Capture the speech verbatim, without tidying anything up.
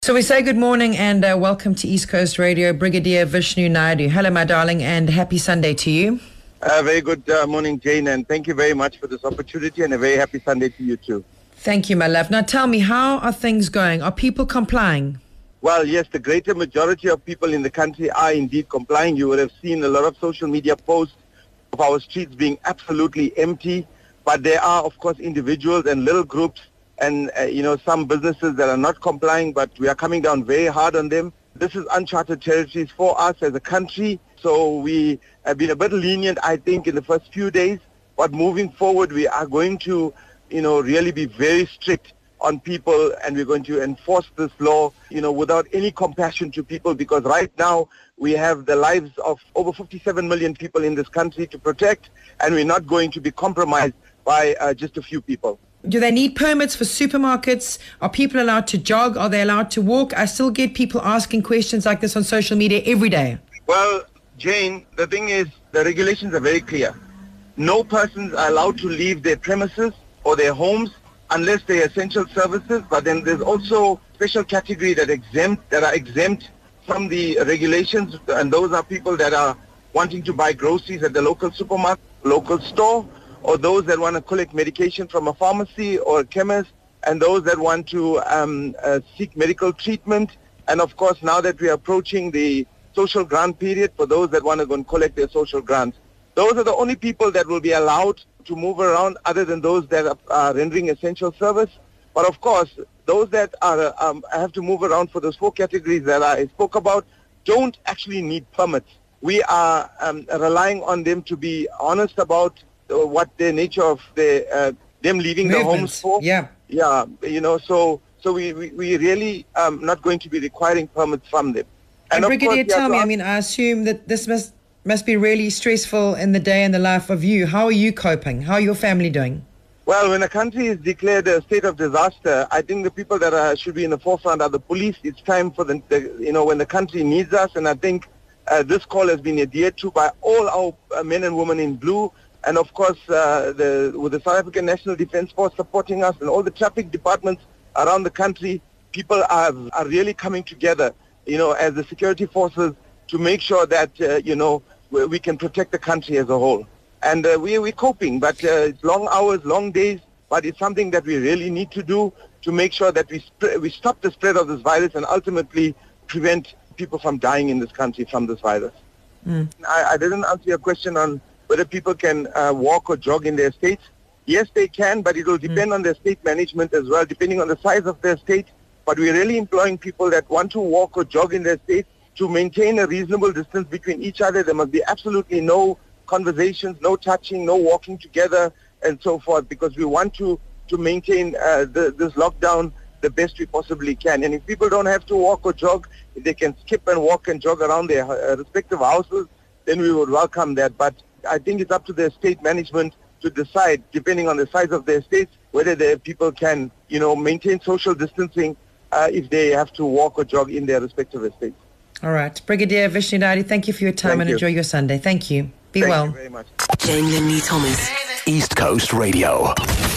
So we say good morning and uh, welcome to East Coast Radio, Brigadier Vishnu Naidu. Hello, my darling, and happy Sunday to you. Uh, very good uh, morning, Jane, and thank you very much for this opportunity, and a very happy Sunday to you too. Thank you, my love. Now tell me, how are things going? Are people complying? Well, yes, the greater majority of people in the country are indeed complying. You would have seen a lot of social media posts of our streets being absolutely empty, but there are, of course, individuals and little groups and, uh, you know, some businesses that are not complying, but we are coming down very hard on them. This is uncharted territories for us as a country, so we have been a bit lenient, I think, in the first few days. But moving forward, we are going to, you know, really be very strict on people, and we're going to enforce this law, you know, without any compassion to people, because right now we have the lives of over fifty-seven million people in this country to protect, and we're not going to be compromised by uh, just a few people. Do they need permits for supermarkets? Are people allowed to jog? Are they allowed to walk? I still get people asking questions like this on social media every day. Well, Jane, the thing is, the regulations are very clear. No persons are allowed to leave their premises or their homes unless they're essential services, but then there's also special category that exempt that are exempt from the regulations, and those are people that are wanting to buy groceries at the local supermarket, local store, or those that want to collect medication from a pharmacy or a chemist, and those that want to um, uh, seek medical treatment. And of course, now that we are approaching the social grant period, for those that want to go and collect their social grants, those are the only people that will be allowed to move around, other than those that are, are rendering essential service. But of course, those that are um, have to move around for those four categories that I spoke about don't actually need permits. We are um, relying on them to be honest about uh, what the nature of the uh, them leaving Movements. the homes for. Yeah, yeah, you know. So, so we we, we really um, not going to be requiring permits from them. And, and Brigadier, course, tell me, ask- I mean, I assume that this must must be really stressful in the day in the life of you. How are you coping? How are your family doing? Well, when a country is declared a state of disaster, I think the people that are, should be in the forefront are the police. It's time for the, the you know, when the country needs us, and I think uh, this call has been adhered to by all our uh, men and women in blue, and of course, uh, the, with the South African National Defence Force supporting us and all the traffic departments around the country, people are are really coming together, you know, as the security forces to make sure that uh, you know we, we can protect the country as a whole. And uh, we, we're coping, but uh, it's long hours, long days, but it's something that we really need to do to make sure that we sp- we stop the spread of this virus and ultimately prevent people from dying in this country from this virus. Mm. I, I didn't answer your question on whether people can uh, walk or jog in their estates. Yes, they can, but it will depend mm. on their state management as well, depending on the size of their estate. But we're really employing people that want to walk or jog in their estate to maintain a reasonable distance between each other. There must be absolutely no conversations, no touching, no walking together, and so forth, because we want to to maintain uh, the, this lockdown the best we possibly can. And if people don't have to walk or jog, if they can skip and walk and jog around their uh, respective houses, then we would welcome that. But I think it's up to the state management to decide, depending on the size of their estates, whether the people can, you know, maintain social distancing uh, if they have to walk or jog in their respective estates. All right. Brigadier Vishnu Naidu, thank you for your time. Thank and you. Enjoy your Sunday. Thank you. Be Thank well. you very much. Jane Lindy Thomas. East Coast Radio.